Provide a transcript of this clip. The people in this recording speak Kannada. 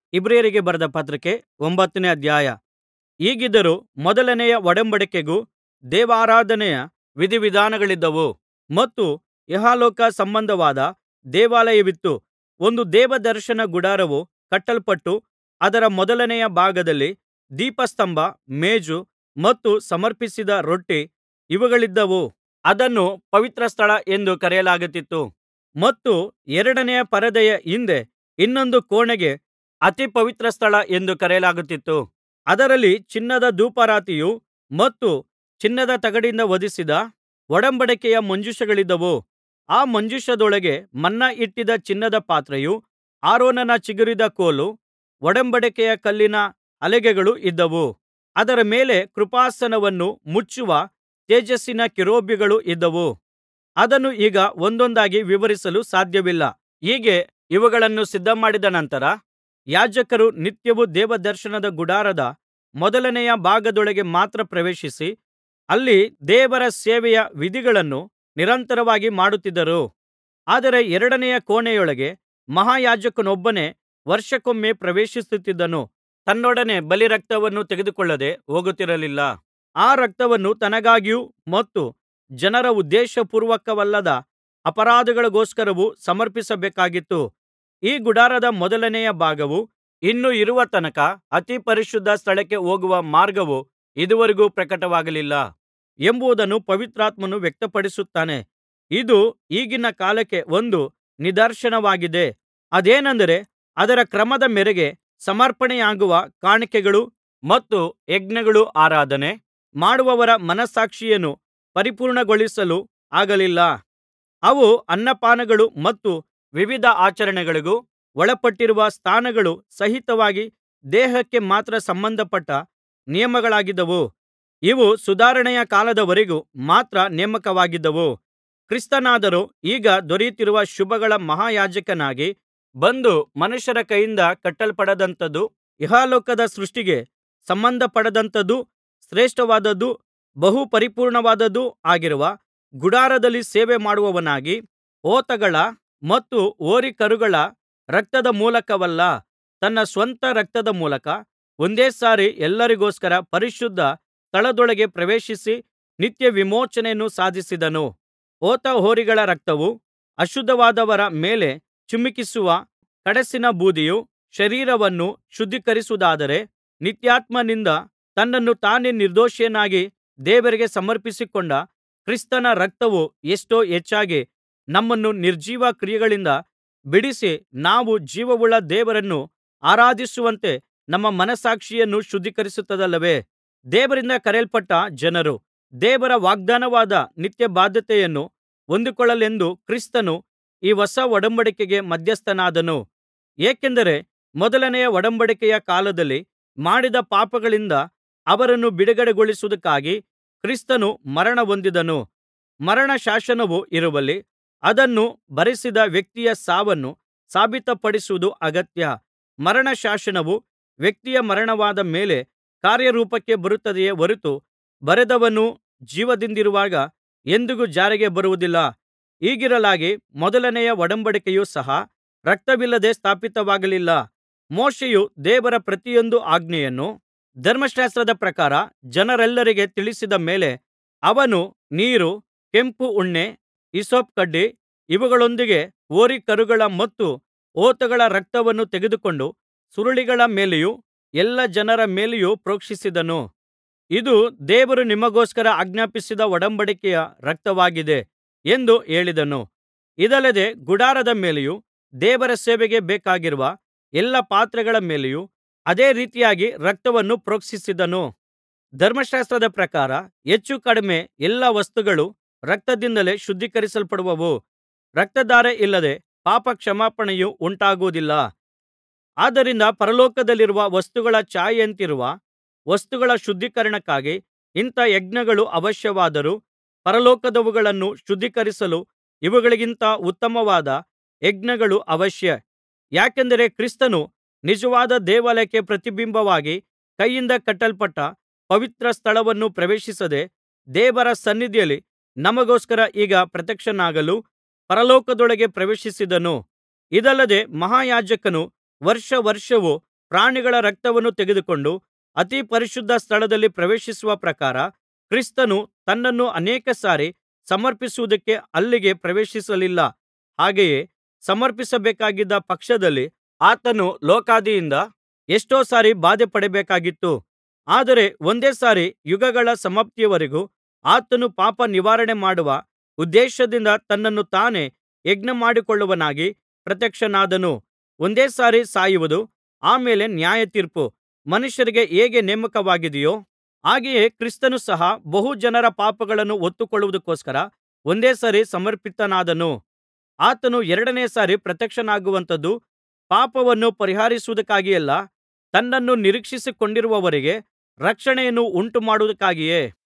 ಇಬ್ರಿಯರಿಗೆ ಬರೆದ ಪತ್ರಿಕೆ 9ನೇ ಅಧ್ಯಾಯ. ಹೀಗಿದ್ದರೂ ಮೊದಲನೆಯ ಒಡಂಬಡಿಕೆಗೂ ದೇವಾರಾಧನೆಯ ವಿಧಿವಿಧಾನಗಳಿದ್ದವು ಮತ್ತು ಇಹಲೋಕ ಸಂಬಂಧವಾದ ದೇವಾಲಯವಿತ್ತು. ಒಂದು ದೇವದರ್ಶನ ಗುಡಾರವು ಕಟ್ಟಲ್ಪಟ್ಟು ಅದರ ಮೊದಲನೆಯ ಭಾಗದಲ್ಲಿ ದೀಪಸ್ತಂಭ, ಮೇಜು ಮತ್ತು ಸಮರ್ಪಿಸಿದ ರೊಟ್ಟಿ ಇವುಗಳಿದ್ದವು. ಅದನ್ನು ಪವಿತ್ರ ಸ್ಥಳ ಎಂದು ಕರೆಯಲಾಗುತ್ತಿತ್ತು. ಮತ್ತು ಎರಡನೆಯ ಪರದೆಯ ಹಿಂದೆ ಇನ್ನೊಂದು ಕೋಣೆಗೆ ಅತಿ ಪವಿತ್ರ ಸ್ಥಳ ಎಂದು ಕರೆಯಲಾಗುತ್ತಿತ್ತು. ಅದರಲ್ಲಿ ಚಿನ್ನದ ಧೂಪಾರತಿಯೂ ಮತ್ತು ಚಿನ್ನದ ತಗಡಿನಿಂದ ಹೊದಿಸಿದ ಒಡಂಬಡಿಕೆಯ ಮಂಜೂಷಗಳಿದ್ದವು. ಆ ಮಂಜೂಷದೊಳಗೆ ಮನ್ನ ಇಟ್ಟಿದ್ದ ಚಿನ್ನದ ಪಾತ್ರೆಯೂ ಆರೋನನ ಚಿಗುರಿದ ಕೋಲು, ಒಡಂಬಡಿಕೆಯ ಕಲ್ಲಿನ ಹಲಗೆಗಳೂ ಇದ್ದವು. ಅದರ ಮೇಲೆ ಕೃಪಾಸನವನ್ನು ಮುಚ್ಚುವ ತೇಜಸ್ಸಿನ ಕೆರೂಬಿಗಳು ಇದ್ದವು. ಅದನ್ನು ಈಗ ಒಂದೊಂದಾಗಿ ವಿವರಿಸಲು ಸಾಧ್ಯವಿಲ್ಲ. ಹೀಗೆ ಇವುಗಳನ್ನು ಸಿದ್ಧಮಾಡಿದ ನಂತರ ಯಾಜಕರು ನಿತ್ಯವೂ ದೇವದರ್ಶನದ ಗುಡಾರದ ಮೊದಲನೆಯ ಭಾಗದೊಳಗೆ ಮಾತ್ರ ಪ್ರವೇಶಿಸಿ ಅಲ್ಲಿ ದೇವರ ಸೇವೆಯ ವಿಧಿಗಳನ್ನು ನಿರಂತರವಾಗಿ ಮಾಡುತ್ತಿದ್ದರು. ಆದರೆ ಎರಡನೆಯ ಕೋಣೆಯೊಳಗೆ ಮಹಾಯಾಜಕನೊಬ್ಬನೇ ವರ್ಷಕ್ಕೊಮ್ಮೆ ಪ್ರವೇಶಿಸುತ್ತಿದ್ದನು. ತನ್ನೊಡನೆ ಬಲಿರಕ್ತವನ್ನು ತೆಗೆದುಕೊಳ್ಳದೆ ಹೋಗುತ್ತಿರಲಿಲ್ಲ. ಆ ರಕ್ತವನ್ನು ತನಗಾಗಿಯೂ ಮತ್ತು ಜನರ ಉದ್ದೇಶಪೂರ್ವಕವಲ್ಲದ ಅಪರಾಧಗಳಿಗೋಸ್ಕರವೂ ಸಮರ್ಪಿಸಬೇಕಾಗಿತ್ತು. ಈ ಗುಡಾರದ ಮೊದಲನೆಯ ಭಾಗವು ಇನ್ನೂ ಇರುವ ತನಕ ಅತಿ ಪರಿಶುದ್ಧ ಸ್ಥಳಕ್ಕೆ ಹೋಗುವ ಮಾರ್ಗವು ಇದುವರೆಗೂ ಪ್ರಕಟವಾಗಲಿಲ್ಲ ಎಂಬುದನ್ನು ಪವಿತ್ರಾತ್ಮನು ವ್ಯಕ್ತಪಡಿಸುತ್ತಾನೆ. ಇದು ಈಗಿನ ಕಾಲಕ್ಕೆ ಒಂದು ನಿದರ್ಶನವಾಗಿದೆ. ಅದೇನೆಂದರೆ, ಅದರ ಕ್ರಮದ ಮೇರೆಗೆ ಸಮರ್ಪಣೆಯಾಗುವ ಕಾಣಿಕೆಗಳು ಮತ್ತು ಯಜ್ಞಗಳು ಆರಾಧನೆ ಮಾಡುವವರ ಮನಸ್ಸಾಕ್ಷಿಯನ್ನು ಪರಿಪೂರ್ಣಗೊಳಿಸಲು ಆಗಲಿಲ್ಲ. ಅವು ಅನ್ನಪಾನಗಳು ಮತ್ತು ವಿವಿಧ ಆಚರಣೆಗಳಿಗೂ ಒಳಪಟ್ಟಿರುವ ಸ್ನಾನಗಳು ಸಹಿತವಾಗಿ ದೇಹಕ್ಕೆ ಮಾತ್ರ ಸಂಬಂಧಪಟ್ಟ ನಿಯಮಗಳಾಗಿದ್ದವು. ಇವು ಸುಧಾರಣೆಯ ಕಾಲದವರೆಗೂ ಮಾತ್ರ ನೇಮಕವಾಗಿದ್ದವು. ಕ್ರಿಸ್ತನಾದರೋ ಈಗ ದೊರೆತಿರುವ ಶುಭಗಳ ಮಹಾಯಾಜಕನಾಗಿ ಬಂದು ಮನುಷ್ಯರ ಕೈಯಿಂದ ಕಟ್ಟಲ್ಪಡದಂಥದೂ ಇಹಲೋಕದ ಸೃಷ್ಟಿಗೆ ಸಂಬಂಧಪಡದಂಥದೂ ಶ್ರೇಷ್ಠವಾದದ್ದೂ ಬಹು ಪರಿಪೂರ್ಣವಾದದ್ದೂ ಆಗಿರುವ ಗುಡಾರದಲ್ಲಿ ಸೇವೆ ಮಾಡುವವನಾಗಿ ಹೋತಗಳ ಮತ್ತು ಹೋರಿಕರುಗಳ ರಕ್ತದ ಮೂಲಕವಲ್ಲ, ತನ್ನ ಸ್ವಂತ ರಕ್ತದ ಮೂಲಕ ಒಂದೇ ಸಾರಿ ಎಲ್ಲರಿಗೋಸ್ಕರ ಪರಿಶುದ್ಧ ಸ್ಥಳದೊಳಗೆ ಪ್ರವೇಶಿಸಿ ನಿತ್ಯ ವಿಮೋಚನೆಯನ್ನು ಸಾಧಿಸಿದನು. ಹೋತ ಹೋರಿಗಳ ರಕ್ತವು ಅಶುದ್ಧವಾದವರ ಮೇಲೆ ಚಿಮುಕಿಸುವ ಕಡಸಿನ ಬೂದಿಯು ಶರೀರವನ್ನು ಶುದ್ಧೀಕರಿಸುವುದಾದರೆ, ನಿತ್ಯಾತ್ಮನಿಂದ ತನ್ನನ್ನು ತಾನೇ ನಿರ್ದೋಷಿಯನ್ನಾಗಿ ದೇವರಿಗೆ ಸಮರ್ಪಿಸಿಕೊಂಡ ಕ್ರಿಸ್ತನ ರಕ್ತವು ಎಷ್ಟೋ ಹೆಚ್ಚಾಗಿ ನಮ್ಮನ್ನು ನಿರ್ಜೀವ ಕ್ರಿಯೆಗಳಿಂದ ಬಿಡಿಸಿ ನಾವು ಜೀವವುಳ್ಳ ದೇವರನ್ನು ಆರಾಧಿಸುವಂತೆ ನಮ್ಮ ಮನಸ್ಸಾಕ್ಷಿಯನ್ನು ಶುದ್ಧೀಕರಿಸುತ್ತದಲ್ಲವೇ. ದೇವರಿಂದ ಕರೆಯಲ್ಪಟ್ಟ ಜನರು ದೇವರ ವಾಗ್ದಾನವಾದ ನಿತ್ಯ ಬಾಧ್ಯತೆಯನ್ನು ಹೊಂದಿಕೊಳ್ಳಲೆಂದು ಕ್ರಿಸ್ತನು ಈ ಹೊಸ ಒಡಂಬಡಿಕೆಗೆ ಮಧ್ಯಸ್ಥನಾದನು. ಏಕೆಂದರೆ ಮೊದಲನೆಯ ಒಡಂಬಡಿಕೆಯ ಕಾಲದಲ್ಲಿ ಮಾಡಿದ ಪಾಪಗಳಿಂದ ಅವರನ್ನು ಬಿಡುಗಡೆಗೊಳಿಸುವುದಕ್ಕಾಗಿ ಕ್ರಿಸ್ತನು ಮರಣ ಹೊಂದಿದನು. ಮರಣ ಶಾಸನವು ಇರುವಲ್ಲಿ ಅದನ್ನು ಬರೆಸಿದ ವ್ಯಕ್ತಿಯ ಸಾವನ್ನು ಸಾಬೀತುಪಡಿಸುವುದು ಅಗತ್ಯ. ಮರಣ ಶಾಸನವು ವ್ಯಕ್ತಿಯ ಮರಣವಾದ ಮೇಲೆ ಕಾರ್ಯರೂಪಕ್ಕೆ ಬರುತ್ತದೆಯೇ ಹೊರತು ಬರೆದವನು ಜೀವದಿಂದಿರುವಾಗ ಎಂದಿಗೂ ಜಾರಿಗೆ ಬರುವುದಿಲ್ಲ. ಹೀಗಿರಲಾಗಿ ಮೊದಲನೆಯ ಒಡಂಬಡಿಕೆಯು ಸಹ ರಕ್ತವಿಲ್ಲದೆ ಸ್ಥಾಪಿತವಾಗಲಿಲ್ಲ. ಮೋಶೆಯು ದೇವರ ಪ್ರತಿಯೊಂದು ಆಜ್ಞೆಯನ್ನು ಧರ್ಮಶಾಸ್ತ್ರದ ಪ್ರಕಾರ ಜನರೆಲ್ಲರಿಗೆ ತಿಳಿಸಿದ ಮೇಲೆ ಅವನು ನೀರು, ಕೆಂಪು ಉಣ್ಣೆ, ಹಿಸ್ಸೋಪ್ ಕಡ್ಡಿ ಇವುಗಳೊಂದಿಗೆ ಹೋರಿಕರುಗಳ ಮತ್ತು ಹೋತಗಳ ರಕ್ತವನ್ನು ತೆಗೆದುಕೊಂಡು ಸುರುಳಿಗಳ ಮೇಲೆಯೂ ಎಲ್ಲಾ ಜನರ ಮೇಲೆಯೂ ಪ್ರೋಕ್ಷಿಸಿದನು. ಇದು ದೇವರು ನಿಮಗೋಸ್ಕರ ಆಜ್ಞಾಪಿಸಿದ ಒಡಂಬಡಿಕೆಯ ರಕ್ತವಾಗಿದೆ ಎಂದು ಹೇಳಿದನು. ಇದಲ್ಲದೆ ಗುಡಾರದ ಮೇಲೆಯೂ ದೇವರ ಸೇವೆಗೆ ಬೇಕಾಗಿರುವ ಎಲ್ಲಾ ಪಾತ್ರೆಗಳ ಮೇಲೆಯೂ ಅದೇ ರೀತಿಯಾಗಿ ರಕ್ತವನ್ನು ಪ್ರೋಕ್ಷಿಸಿದನು. ಧರ್ಮಶಾಸ್ತ್ರದ ಪ್ರಕಾರ ಹೆಚ್ಚು ಕಡಿಮೆ ಎಲ್ಲಾ ವಸ್ತುಗಳು ರಕ್ತದಿಂದಲೇ ಶುದ್ಧೀಕರಿಸಲ್ಪಡುವವು. ರಕ್ತಧಾರೆ ಇಲ್ಲದೆ ಪಾಪ ಕ್ಷಮಾಪಣೆಯು ಉಂಟಾಗುವುದಿಲ್ಲ. ಆದ್ದರಿಂದ ಪರಲೋಕದಲ್ಲಿರುವ ವಸ್ತುಗಳ ಛಾಯೆಯಂತಿರುವ ವಸ್ತುಗಳ ಶುದ್ಧೀಕರಣಕ್ಕಾಗಿ ಇಂಥಾ ಯಜ್ಞಗಳು ಅವಶ್ಯವಾದರೂ ಪರಲೋಕದವುಗಳನ್ನು ಶುದ್ಧೀಕರಿಸಲು ಇವುಗಳಿಗಿಂತ ಉತ್ತಮವಾದ ಯಜ್ಞಗಳು ಅವಶ್ಯ. ಯಾಕೆಂದರೆ ಕ್ರಿಸ್ತನು ನಿಜವಾದ ದೇವಾಲಯಕ್ಕೆ ಪ್ರತಿಬಿಂಬವಾಗಿ ಕೈಯಿಂದ ಕಟ್ಟಲ್ಪಟ್ಟ ಪವಿತ್ರ ಸ್ಥಳವನ್ನು ಪ್ರವೇಶಿಸದೆ ದೇವರ ಸನ್ನಿಧಿಯಲ್ಲಿ ನಮಗೋಸ್ಕರ ಈಗ ಪ್ರತ್ಯಕ್ಷನಾಗಲು ಪರಲೋಕದೊಳಗೆ ಪ್ರವೇಶಿಸಿದನು. ಇದಲ್ಲದೆ ಮಹಾಯಾಜಕನು ವರ್ಷ ವರ್ಷವೂ ಪ್ರಾಣಿಗಳ ರಕ್ತವನ್ನು ತೆಗೆದುಕೊಂಡು ಅತಿ ಪರಿಶುದ್ಧ ಸ್ಥಳದಲ್ಲಿ ಪ್ರವೇಶಿಸುವ ಪ್ರಕಾರ ಕ್ರಿಸ್ತನು ತನ್ನನ್ನು ಅನೇಕ ಸಾರಿ ಸಮರ್ಪಿಸುವುದಕ್ಕೆ ಅಲ್ಲಿಗೆ ಪ್ರವೇಶಿಸಲಿಲ್ಲ. ಹಾಗೆಯೇ ಸಮರ್ಪಿಸಬೇಕಾಗಿದ್ದ ಪಕ್ಷದಲ್ಲಿ ಆತನು ಲೋಕಾದಿಯಿಂದ ಎಷ್ಟೋ ಸಾರಿ ಬಾಧೆಪಡಬೇಕಾಗಿತ್ತು. ಆದರೆ ಒಂದೇ ಸಾರಿ ಯುಗಗಳ ಸಮಾಪ್ತಿಯವರೆಗೂ ಆತನು ಪಾಪ ನಿವಾರಣೆ ಮಾಡುವ ಉದ್ದೇಶದಿಂದ ತನ್ನನ್ನು ತಾನೇ ಯಜ್ಞಮಾಡಿಕೊಳ್ಳುವವನಾಗಿ ಪ್ರತ್ಯಕ್ಷನಾದನು. ಒಂದೇ ಸಾರಿ ಸಾಯುವುದು, ಆಮೇಲೆ ನ್ಯಾಯತೀರ್ಪು ಮನುಷ್ಯರಿಗೆ ಹೇಗೆ ನೇಮಕವಾಗಿದೆಯೋ ಹಾಗೆಯೇ ಕ್ರಿಸ್ತನು ಸಹ ಬಹು ಜನರ ಪಾಪಗಳನ್ನು ಹೊತ್ತುಕೊಳ್ಳುವುದಕ್ಕೋಸ್ಕರ ಒಂದೇ ಸಾರಿ ಸಮರ್ಪಿತನಾದನು. ಆತನು ಎರಡನೆಯ ಸಾರಿ ಪ್ರತ್ಯಕ್ಷನಾಗುವಂಥದ್ದು ಪಾಪವನ್ನು ಪರಿಹರಿಸುವುದಕ್ಕಾಗಿಯಲ್ಲ, ತನ್ನನ್ನು ನಿರೀಕ್ಷಿಸಿಕೊಂಡಿರುವವರಿಗೆ ರಕ್ಷಣೆಯನ್ನು ಉಂಟುಮಾಡುವುದಕ್ಕಾಗಿಯೇ.